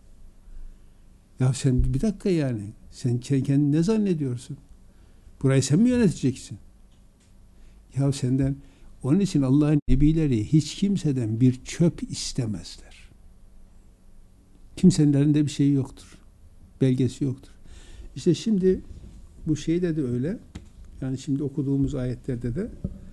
Ya sen bir dakika yani. Sen kendini ne zannediyorsun? Burayı sen mi yöneteceksin? Ya senden, onun için Allah'ın nebileri hiç kimseden bir çöp istemezler. Kimsenin elinde bir şey yoktur. Belgesi yoktur. İşte şimdi bu şeyde de öyle. Yani şimdi okuduğumuz ayetlerde de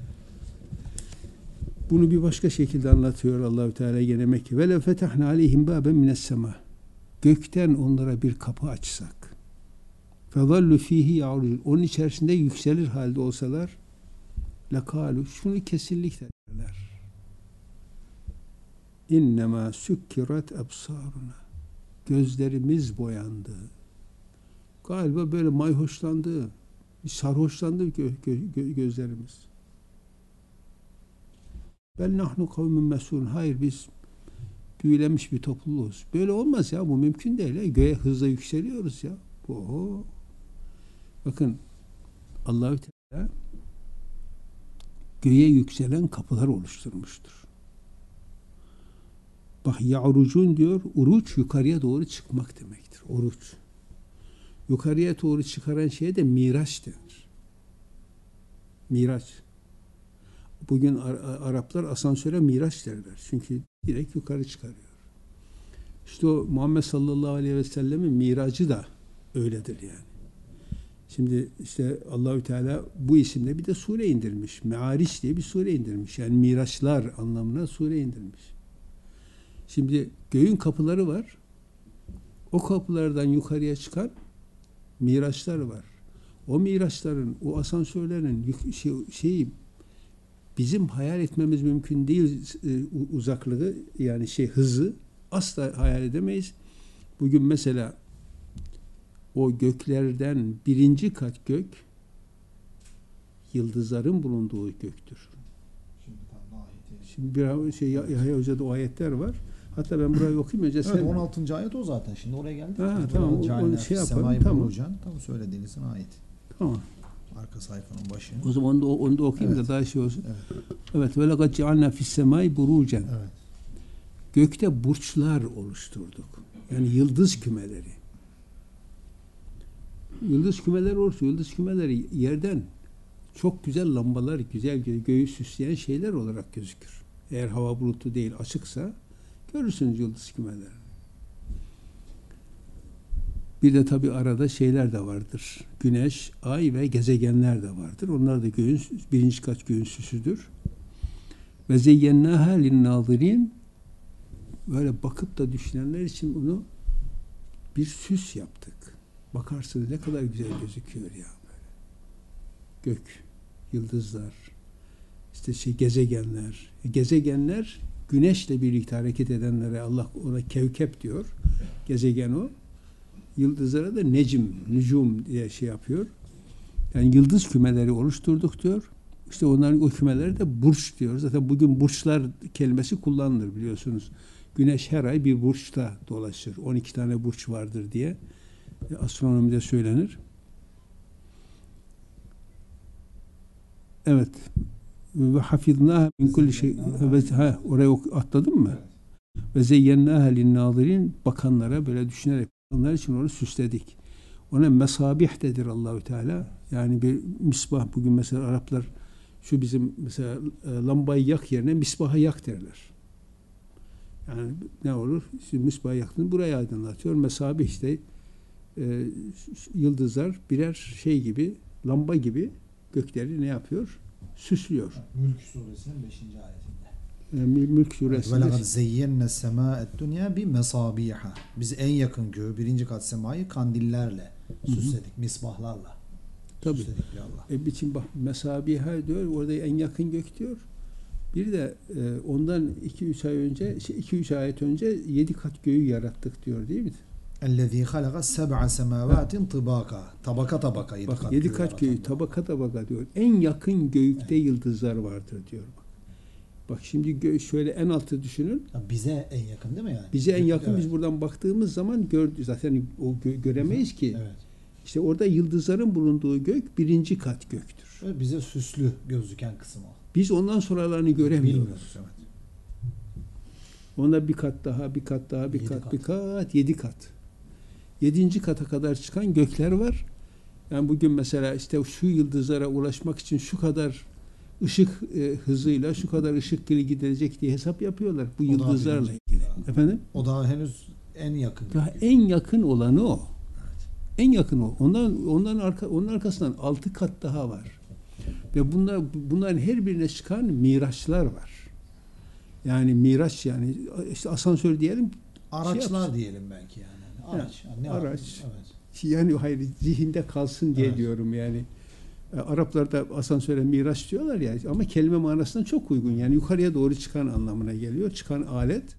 bunu bir başka şekilde anlatıyor Allahü Teala gene Mekke. Ve le fetahna aleyhim baben mines sema. Gökten onlara bir kapı açsak. Fezallu fihi ya'rujun. Onun içerisinde yükselir halde olsalar lekalu, şunu kesinlikle derler. İnnemâ sükkirat ebsâruna. Gözlerimiz boyandı. Galiba böyle mayhoşlandı. Sarhoşlandı gözlerimiz. Bel nahnu kavmin mesulun. Hayır, biz büyülenmiş bir topluluğuz. Böyle olmaz ya. Bu mümkün değil. Göğe hızla yükseliyoruz ya. Oho. Bakın Allahü Teala göğe yükselen kapılar oluşturmuştur. Bak ya'rucun diyor. Uruç yukarıya doğru çıkmak demektir. Uruç. Yukarıya doğru çıkaran şeye de miraç denir. Miraç. Bugün Araplar asansöre miraç derler. Çünkü direkt yukarı çıkarıyor. İşte o Muhammed sallallahu aleyhi ve sellemin miracı da öyledir yani. Şimdi işte Allahü Teala bu isimle bir de sure indirmiş. Me'ariç diye bir sure indirmiş. Yani miraçlar anlamına sure indirmiş. Şimdi göğün kapıları var. O kapılardan yukarıya çıkan miraçlar var. O miraçların, o asansörlerin şeyi bizim hayal etmemiz mümkün değil, uzaklığı yani hızı asla hayal edemeyiz. Bugün mesela o göklerden birinci kat gök yıldızların bulunduğu göktür. Şimdi bir Yahya Hoca'da o ayetler var. Hatta ben burayı okuyayım önce. Evet, 16. ayet o zaten. Şimdi oraya geldik. Tamam, onu şey yapalım. Tamam. Tam söylediğinizin ayet. Tamam. Arka sayfanın başı. O zaman onu da okuyayım da daha şey olsun. Evet. Ve lekad cealna fis semai burucen. Evet. Gökte burçlar oluşturduk. Yani yıldız kümeleri. Yıldız kümeleri olursa yıldız kümeleri yerden çok güzel lambalar, güzel göğü süsleyen şeyler olarak gözükür. Eğer hava bulutlu değil, açıksa görürsünüz yıldız kümelerini. Bir de tabii arada şeyler de vardır. Güneş, ay ve gezegenler de vardır. Onlar da birinci kat göğün süsüdür. Ve zeyyennâhâ linnâzirîn, böyle bakıp da düşünenler için bunu bir süs yaptık. Bakarsınız ne kadar güzel gözüküyor ya böyle. Gök, yıldızlar, işte gezegenler. Gezegenler güneşle birlikte hareket edenlere Allah ona kevkep diyor. Gezegen o. Yıldızlara da nücum diye şey yapıyor. Yani yıldız kümeleri oluşturduk diyor. İşte onların o kümeleri de burç diyor. Zaten bugün burçlar kelimesi kullanılır biliyorsunuz. Güneş her ay bir burçta dolaşır. 12 tane burç vardır diye astronomide söylenir. Evet. Ve hafizna min kulli şey. Oraya atladın mı? Ve zeyyennâhe linnâzirîn, bakanlara böyle düşünerek onlar için onu süsledik. Ona mesabih dedir Allahü Teala. Yani bir misbah, bugün mesela Araplar şu bizim mesela lambayı yak yerine misbahı yak derler. Yani ne olur? Şimdi misbahı yaktın, burayı aydınlatıyor. Mesabih işte yıldızlar birer şey gibi, lamba gibi gökleri ne yapıyor? Süslüyor. Mülk suresinin 5. ayetinde. Mülk suresinde. Ve lekad zeyyenne semâ'ed dünya bi mesâbiha. Biz en yakın göğü, birinci kat semayı kandillerle süsledik, misbahlarla. Tabii. Süsledik diyor Allah. Biçim bak mesabiha diyor, orada en yakın gök diyor. Bir de ondan 2-3 ay önce, 2-3 ayet önce 7 kat göğü yarattık diyor değil mi? اَلَّذ۪ي خَلَقَ سَبْعَ سَمَاوَاتٍ طِبَاقًا. Tabaka tabaka 7 kat. 7 kat göğü tabaka tabaka diyor. En yakın gökte yıldızlar vardır diyor. Bak şimdi şöyle en altı düşünün. Ya bize en yakın değil mi yani? Bize en yakın, evet. Biz buradan baktığımız zaman zaten o göremeyiz ki. Evet. İşte orada yıldızların bulunduğu gök birinci kat göktür. Ve bize süslü gözüken kısım o. Biz ondan sonralarını göremiyoruz. Bilmiyoruz, evet. Onda bir kat daha, bir kat daha, bir kat, 7 kat. 7. kata kadar çıkan gökler var. Yani bugün mesela işte şu yıldızlara ulaşmak için şu kadar ışık hızıyla şu kadar ışık yılı gidilecek diye hesap yapıyorlar bu yıldızlarla ilgili. Efendim? O daha henüz en yakın. Daha en yakın olanı o. Evet. En yakın o. Onun arkasından 6 kat daha var. Ve bunların her birine çıkan miraçlar var. Yani miraç yani işte asansör diyelim. Araçlar diyelim belki yani. Araç. Yani araç. Evet. Yani hayır zihinde kalsın diye diyorum yani. Araplar da asansöre miraç diyorlar ya ama kelime manasına çok uygun. Yani yukarıya doğru çıkan anlamına geliyor. Çıkan alet.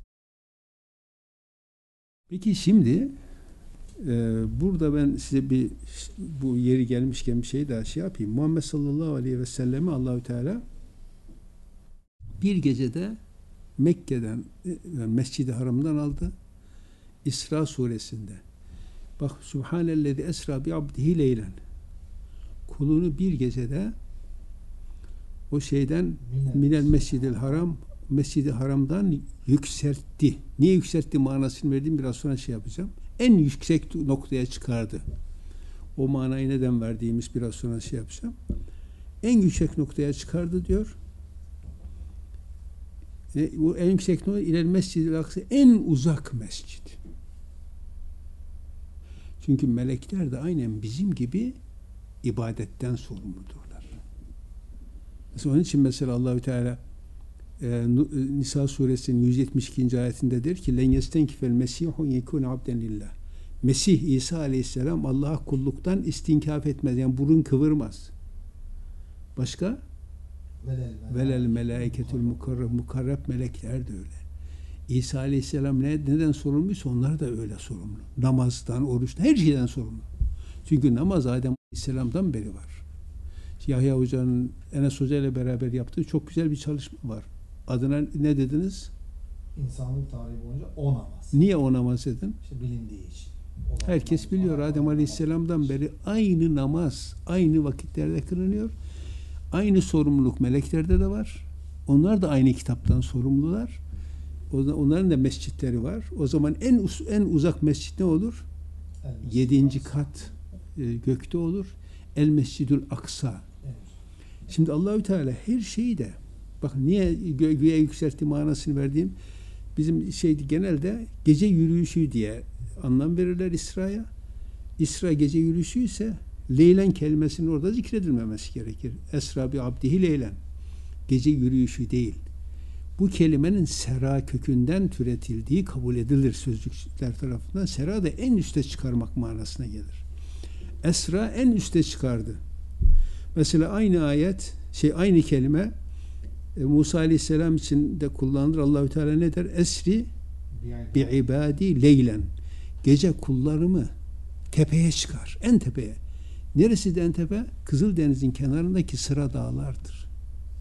Peki şimdi burada ben size bu yeri gelmişken bir şey daha şey yapayım. Muhammed sallallahu aleyhi ve selleme Allahü Teala bir gecede Mekke'den yani Mescid-i Haram'dan aldı. İsra suresinde. Bak Subhanellezi esra bi abdihi leylen. Kulunu bir gecede o şeyden minel mescidil haram, Mescid-i Haram'dan yükseltti. Niye yükseltti manasını verdim, biraz sonra şey yapacağım. En yüksek noktaya çıkardı. O manayı neden verdiğimiz biraz sonra şey yapacağım. en yüksek noktaya çıkardı diyor. Bu en yüksek nokta İlel Mescid-i Aksa, en uzak mescid. Çünkü melekler de aynen bizim gibi ibadetten sorumludurlar. Mesela onun için mesela Allahü Teala Nisa suresinin 172. ayetinde der ki len yestenkifel mesihu yekun abden lillah. Mesih İsa aleyhisselam Allah'a kulluktan istinkaf etmez. Yani burun kıvırmaz. Başka? Velel melaiketül mukarreb melekler de öyle. İsa aleyhisselam neden sorumluysa onlar da öyle sorumlu. Namazdan, oruçtan, her şeyden sorumlu. Çünkü namaz Adem aleyhisselamdan beri var. Yahya Hoca'nın Enes Hoca ile beraber yaptığı çok güzel bir çalışma var. Adına ne dediniz? İnsanlık tarihi boyunca 10 namaz. Niye 10 namaz dedin? İşte bilindiği için. Herkes biliyor Adem Aleyhisselam'dan beri aynı namaz, aynı vakitlerde kılınıyor. Aynı sorumluluk meleklerde de var. Onlar da aynı kitaptan sorumlular. Onların da mescitleri var. O zaman en uzak mescit ne olur? 7. kat gökte olur. El Mescidül Aksa. Evet. Şimdi Allahü Teala her şeyi de, bak niye göğe yükseltti manasını verdiğim, bizim genelde gece yürüyüşü diye anlam verirler İsra'ya. İsra gece yürüyüşü ise leylen kelimesinin orada zikredilmemesi gerekir. Esra bi abdihi leylen. Gece yürüyüşü değil. Bu kelimenin sera kökünden türetildiği kabul edilir sözcükler tarafından. Sera da en üste çıkarmak manasına gelir. Esra en üste çıkardı. Mesela aynı ayet, aynı kelime Musa Aleyhisselam için de kullanılır. Allahü Teala ne der? Esri bi ibadi leylen. Gece kullarımı tepeye çıkar. En tepeye. Neresi de en tepe? Kızıldeniz'in kenarındaki Sıra dağlardır.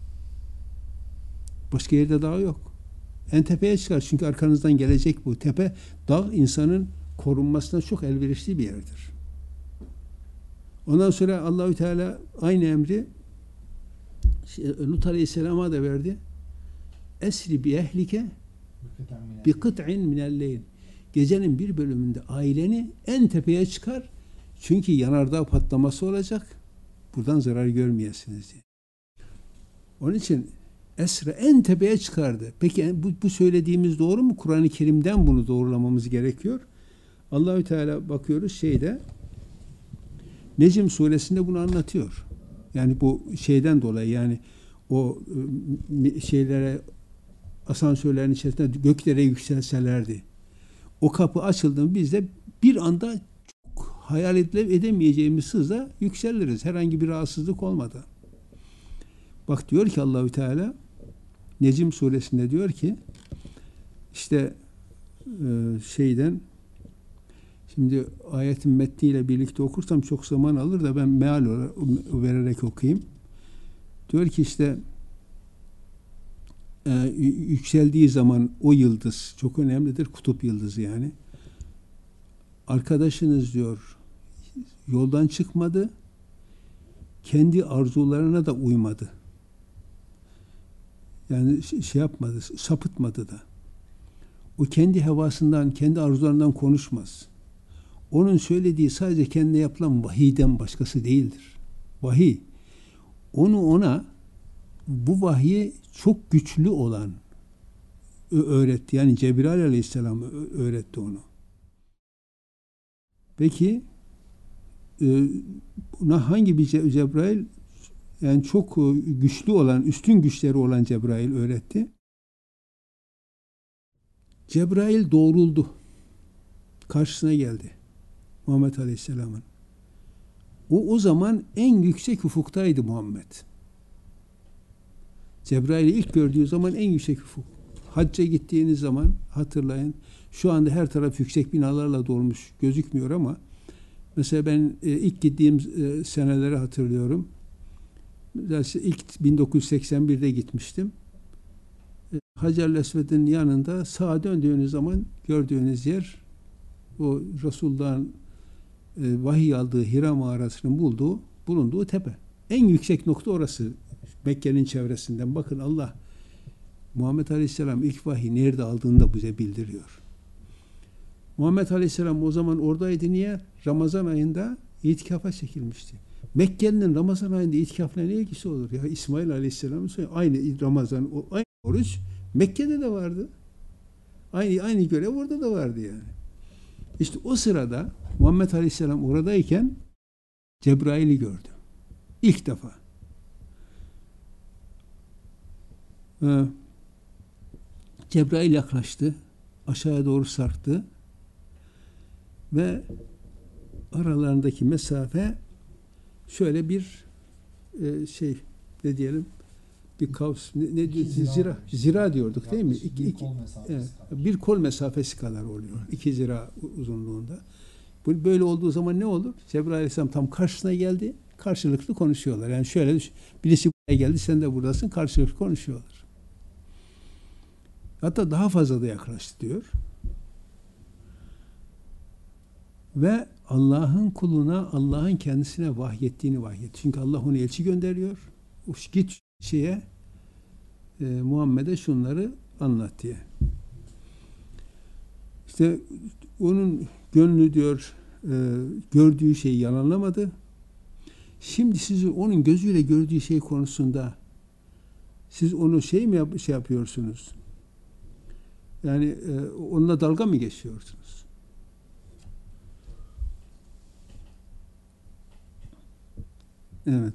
Başka yerde dağ yok. En tepeye çıkar. Çünkü arkanızdan gelecek bu tepe. Dağ insanın korunmasına çok elverişli bir yerdir. Ondan sonra Allahü Teala aynı emri Lut Aleyhisselam'a da verdi. Esri bi ehlike bi kıt'in minel leyl. Gecenin bir bölümünde aileni en tepeye çıkar. Çünkü yanardağ patlaması olacak. Buradan zarar görmeyesiniz diye. Onun için Esra en tepeye çıkardı. Peki bu söylediğimiz doğru mu? Kur'an-ı Kerim'den bunu doğrulamamız gerekiyor. Allahü Teala bakıyoruz Necm suresinde bunu anlatıyor. Yani bu şeyden dolayı, yani o asansörlerin içerisinde göklere yükselselerdi. O kapı açıldığında biz de bir anda çok hayal edemeyeceğimiz hızla yükseliriz. Herhangi bir rahatsızlık olmadan. Bak diyor ki Allahü Teala Necm suresinde diyor ki şimdi ayetin metniyle birlikte okursam çok zaman alır da ben meal vererek okuyayım. Diyor ki yükseldiği zaman o yıldız çok önemlidir. Kutup yıldızı yani. Arkadaşınız diyor yoldan çıkmadı. Kendi arzularına da uymadı. Yani yapmadı, sapıtmadı da. O kendi hevasından, kendi arzularından konuşmaz. Onun söylediği sadece kendine yapılan vahiyden başkası değildir. Vahiy. Ona bu vahyi çok güçlü olan öğretti. Yani Cebrail Aleyhisselam öğretti onu. Peki hangi bir Cebrail? Yani çok güçlü olan, üstün güçleri olan Cebrail öğretti. Cebrail doğruldu. Karşısına geldi. Muhammed Aleyhisselam'ın. O zaman en yüksek ufuktaydı Muhammed. Cebrail'i ilk gördüğü zaman en yüksek ufuk. Hacca gittiğiniz zaman hatırlayın. Şu anda her taraf yüksek binalarla dolmuş gözükmüyor ama mesela ben ilk gittiğim seneleri hatırlıyorum. İlk 1981'de gitmiştim. Hacer-i Esved'in yanında sağa döndüğünüz zaman gördüğünüz yer o Resulullah'ın vahiy aldığı Hira mağarasının bulunduğu tepe. En yüksek nokta orası. Mekke'nin çevresinden. Bakın Allah Muhammed Aleyhisselam ilk vahiy nerede aldığını da bize bildiriyor. Muhammed Aleyhisselam o zaman oradaydı. Niye? Ramazan ayında itikafa çekilmişti. Mekke'nin Ramazan ayında itikafla ne ilgisi olur? Ya İsmail Aleyhisselam'ın söylüyor. Aynı Ramazan, aynı oruç Mekke'de de vardı. Aynı görev orada da vardı yani. İşte o sırada Muhammed Aleyhisselam oradayken Cebrail'i gördü. İlk defa. Cebrail yaklaştı. Aşağıya doğru sarktı. Ve aralarındaki mesafe şöyle bir ne diyelim, bir kavs, ne diyor, zira diyorduk değil mi? Bir kol mesafesi kadar oluyor. 2 zira uzunluğunda. Böyle olduğu zaman ne olur? Cebrail Aleyhisselam tam karşısına geldi. Karşılıklı konuşuyorlar. Yani şöyle, birisi buraya geldi, sen de buradasın. Karşılıklı konuşuyorlar. Hatta daha fazla da yaklaştı diyor. Ve Allah'ın kuluna, Allah'ın kendisine vahyettiğini vahyetti. Çünkü Allah onu elçi gönderiyor. Git Muhammed'e şunları anlat diye. İşte onun gönlü diyor gördüğü şeyi yalanlamadı. Şimdi siz onun gözüyle gördüğü şey konusunda siz onu yapıyorsunuz? Yani onunla dalga mı geçiyorsunuz? Evet.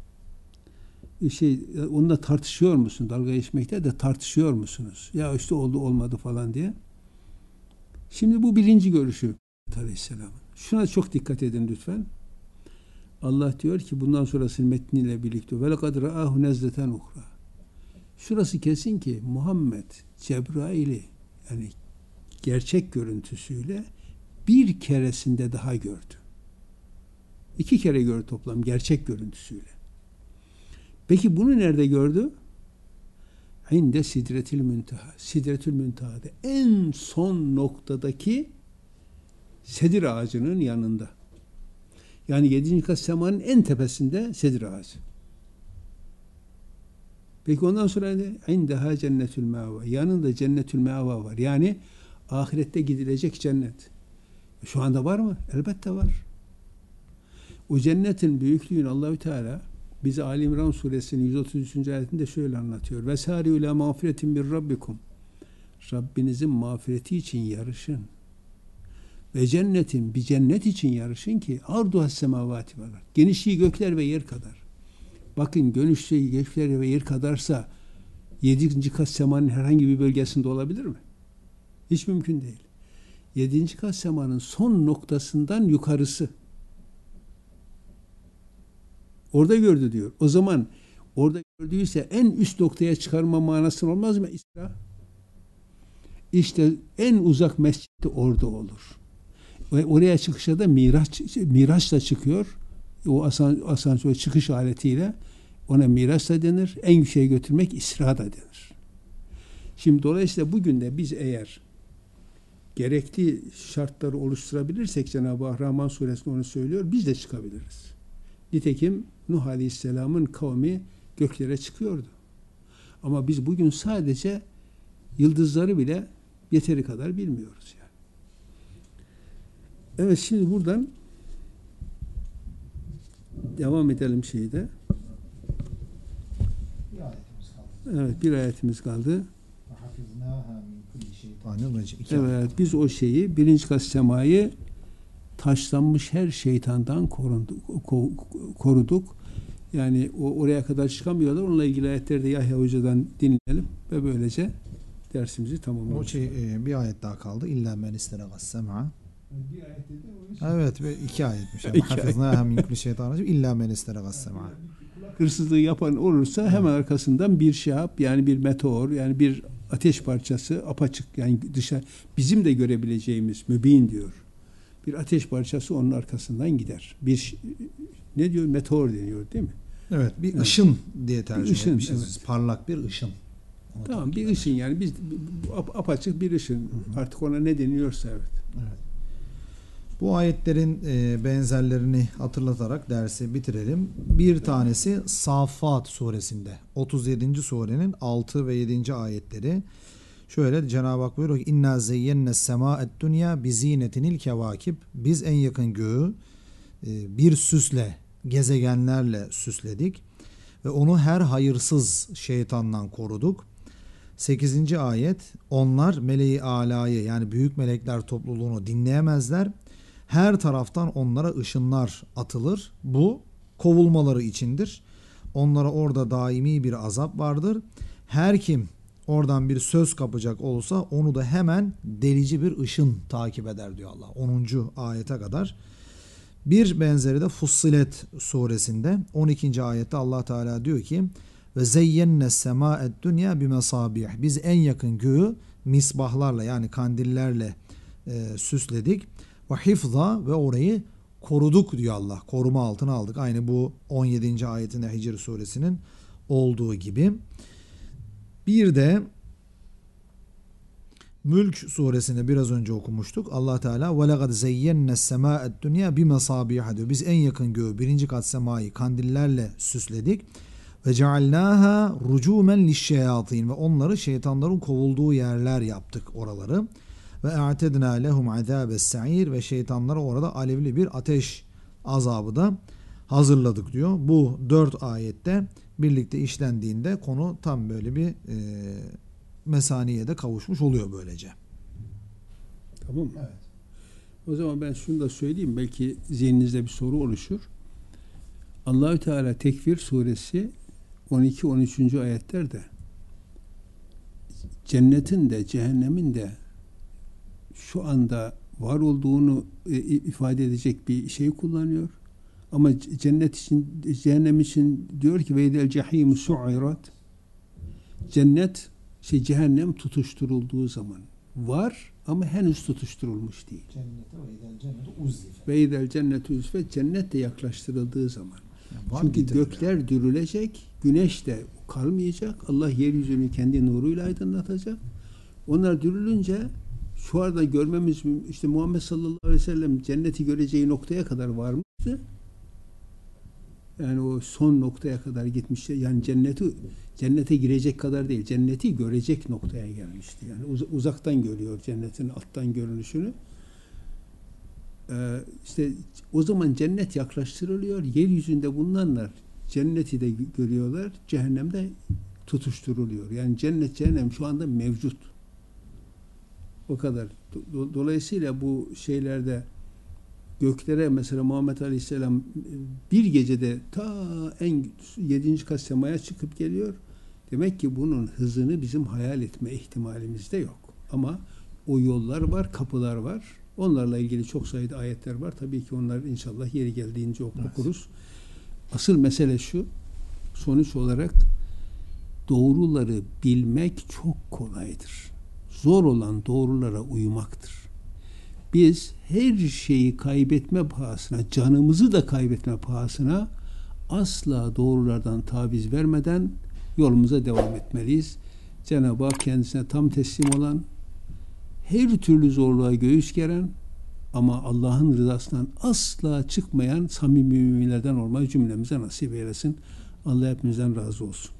Onunla tartışıyor musun? Dalga geçmekte de tartışıyor musunuz? Ya işte oldu olmadı falan diye. Şimdi bu birinci görüşü Aleyhisselam'ın. Şuna çok dikkat edin lütfen. Allah diyor ki bundan sonrasının metniyle birlikte ve lekad ra'ahu nezleten uhra. Şurası kesin ki Muhammed Cebrail'i, yani gerçek görüntüsüyle bir keresinde daha gördü. 2 kere gördü toplam gerçek görüntüsüyle. Peki bunu nerede gördü? İnde Sidretül Münteha. Sidretül Münteha'da en son noktadaki sedir ağacının yanında. Yani 7. kat semanın en tepesinde sedir ağacı. Peki ondan sonra ne? İndeha cennetül meava. Yanında cennetül meava var. Yani ahirette gidilecek cennet. Şu anda var mı? Elbette var. O cennetin büyüklüğünü Allahü Teala bize Ali İmran suresinin 133. ayetinde şöyle anlatıyor. Vesâri'u ilâ mağfiretin bir rabbikum. Rabbinizin mağfireti için yarışın. Ve cennetin, bir cennet için yarışın ki arduhas semavati var. Genişliği gökler ve yer kadar. Bakın genişliği gökler ve yer kadarsa 7. kat semanın herhangi bir bölgesinde olabilir mi? Hiç mümkün değil. 7. kat semanın son noktasından yukarısı. Orada gördü diyor. O zaman orada gördüyse en üst noktaya çıkarma manası olmaz mı? İşte en uzak mescid de orada olur. Ve oraya çıkışa da miraçla çıkıyor. O asansör çıkış aletiyle ona miraç da denir. En yükseğe götürmek İsra da denir. Şimdi dolayısıyla bugün de biz eğer gerekli şartları oluşturabilirsek Cenab-ı Hak Rahman suresinde onu söylüyor. Biz de çıkabiliriz. Nitekim Nuh Aleyhisselam'ın kavmi göklere çıkıyordu. Ama biz bugün sadece yıldızları bile yeteri kadar bilmiyoruz yani. Evet, şimdi buradan devam edelim şeyde. Bir ayetimiz kaldı. Evet, bir ayetimiz kaldı. Evet, biz o şeyi, 1. kat semayı taşlanmış her şeytandan koruduk. Yani oraya kadar çıkamıyorlar. Onunla ilgili ayetleri de Yahya Hoca'dan dinleyelim ve böylece dersimizi tamamlayalım. Bir ayet daha kaldı. İlla men isteragas sem'a. Bir ayet dedi, evet, ve 2 ayetmiş. Hafizna min kulli şeytanir illa men isteragas sem'a. Hırsızlığı yapan olursa hemen arkasından bir şahap, yani bir meteor, yani bir ateş parçası apaçık, yani dışarı bizim de görebileceğimiz mübin diyor. Bir ateş parçası onun arkasından gider. Ne diyor? Meteor deniyor değil mi? Evet, bir ışın diye tercüme etmişiz. Evet. Parlak bir ışın. Tamam, bir ışın, yani biz apaçık bir ışın. Artık ona ne deniyorsa evet. Bu ayetlerin benzerlerini hatırlatarak dersi bitirelim. Bir tanesi Safat suresinde 37. surenin 6 ve 7. ayetleri. Şöyle Cenab-ı Hak buyuruyor ki İnna zeyyenne semâ'ed dünya bizinetinil kevâkib. Biz en yakın göğü bir süsle gezegenlerle süsledik ve onu her hayırsız şeytandan koruduk. 8. ayet, onlar meleği alayı yani büyük melekler topluluğunu dinleyemezler. Her taraftan onlara ışınlar atılır. Bu kovulmaları içindir. Onlara orada daimi bir azap vardır. Her kim oradan bir söz kapacak olsa onu da hemen delici bir ışın takip eder diyor Allah. 10. ayete kadar. Bir benzeri de Fussilet suresinde 12. ayette Allah Teala diyor ki ve zeyyenne sema'ed dünya bimesabih. Biz en yakın göğü misbahlarla yani kandillerle süsledik. Ve hifza ve orayı koruduk diyor Allah. Koruma altına aldık. Aynı bu 17. ayetinde Hicr suresinin olduğu gibi. Bir de Mülk suresini biraz önce okumuştuk. Allah Teala ve laqad zeyyenne sema'ed dünya bimesabih diyor. Biz en yakın göğü birinci kat semayı kandillerle süsledik. Ve cealnaha rucumen lişşeyatin ve onları şeytanların kovulduğu yerler yaptık oraları. Ve a'tedna lehum azabes sa'ir ve şeytanlara orada alevli bir ateş azabı da hazırladık diyor. Bu 4 ayette birlikte işlendiğinde konu tam böyle bir mesaniye de kavuşmuş oluyor böylece. Tamam mı? Evet. O zaman ben şunu da söyleyeyim. Belki zihninizde bir soru oluşur. Allahü Teala Tekvir suresi 12-13. ayetlerde cennetin de cehennemin de şu anda var olduğunu ifade edecek bir şey kullanıyor. Ama cennet için, cehennem için diyor ki veydel cehîmü su'irat. Cehennem tutuşturulduğu zaman var ama henüz tutuşturulmuş değil. Veydel cennetu uzlifet, cennet de yaklaştırıldığı zaman. Çünkü gökler dürülecek, güneş de kalmayacak. Allah yeryüzünü kendi nuruyla aydınlatacak. Onlar dürülünce şu anda görmemiz, işte Muhammed sallallahu aleyhi ve sellem cenneti göreceği noktaya kadar varmıştı. Yani o son noktaya kadar gitmişti. Yani cennete girecek kadar değil, cenneti görecek noktaya gelmişti. Yani uzaktan görüyor cennetin alttan görünüşünü. İşte o zaman cennet yaklaştırılıyor. Yeryüzünde bulunanlar cenneti de görüyorlar. Cehennemde tutuşturuluyor. Yani cennet, cehennem şu anda mevcut. O kadar. Dolayısıyla bu şeylerde göklere mesela Muhammed Aleyhisselam bir gecede ta en 7. kat semaya çıkıp geliyor. Demek ki bunun hızını bizim hayal etme ihtimalimizde yok. Ama o yollar var, kapılar var. Onlarla ilgili çok sayıda ayetler var. Tabii ki onlar inşallah yeri geldiğince okuruz. Asıl mesele şu, sonuç olarak doğruları bilmek çok kolaydır. Zor olan doğrulara uymaktır. Biz her şeyi kaybetme pahasına, canımızı da kaybetme pahasına asla doğrulardan taviz vermeden yolumuza devam etmeliyiz. Cenab-ı Hak kendisine tam teslim olan, her türlü zorluğa göğüs geren ama Allah'ın rızasından asla çıkmayan samimi müminlerden olmayı cümlemize nasip eylesin. Allah hepimizden razı olsun.